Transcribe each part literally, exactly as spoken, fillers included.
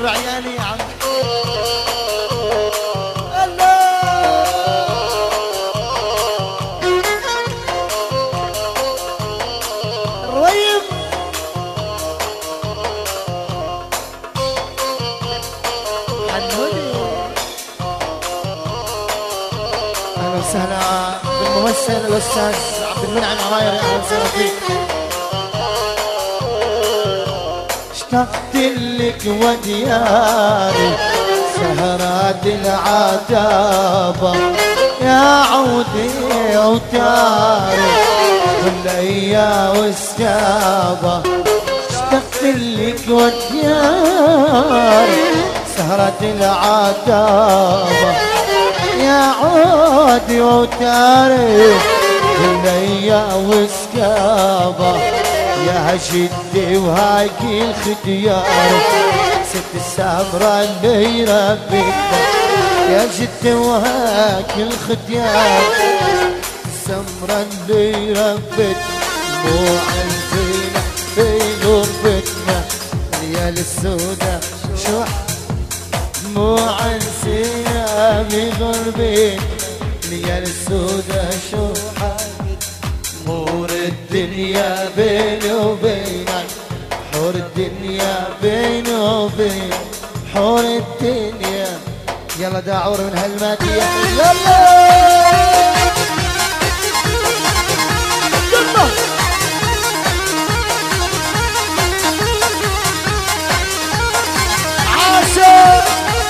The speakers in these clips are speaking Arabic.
بر عيالي عم الريم حنودي. اهلا وسهلا بالممثل الاستاذ عبد المنعم عماير، اهلا وسهلا فيك. اشتقت لك ودياري سهرات العتابة يا عودي وتاري والأيام والسكابة. اشتقت لك ودياري سهرات العتابة يا عودي وتاري والأيام والسكابة. يا جدي وهاكي الختيار ست السمرة اللي ربيتنا. يا جدي وهاكي الختيار السمرة اللي ربيتنا. مو عندنا في غربتنا ريال السودا شو مو عندنا في غربتنا ريال السودا شو حور الدنيا بيني وبينك. حور الدنيا بيني وبينك حور الدنيا. يلا داعور من هالمادية يلا عاشق.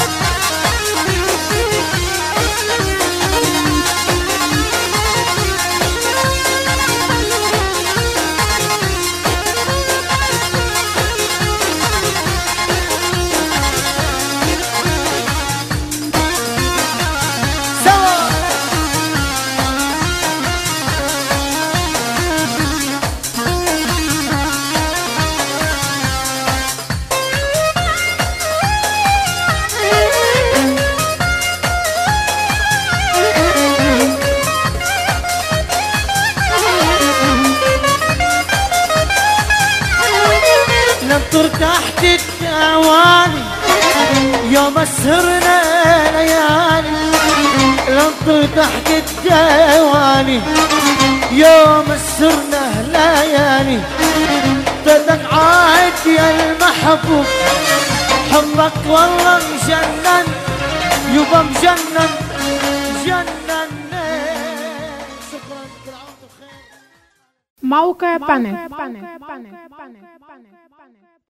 ننطر تحت الدوالي يوم سهرنا ليالي. ننطر تحت الدوالي يوم سهرنا ليالي. بدك عاد يا المحبوب حبك والله مجنن يبا مجنن مجنن. شكرا كل عام بخير. موقع بانل.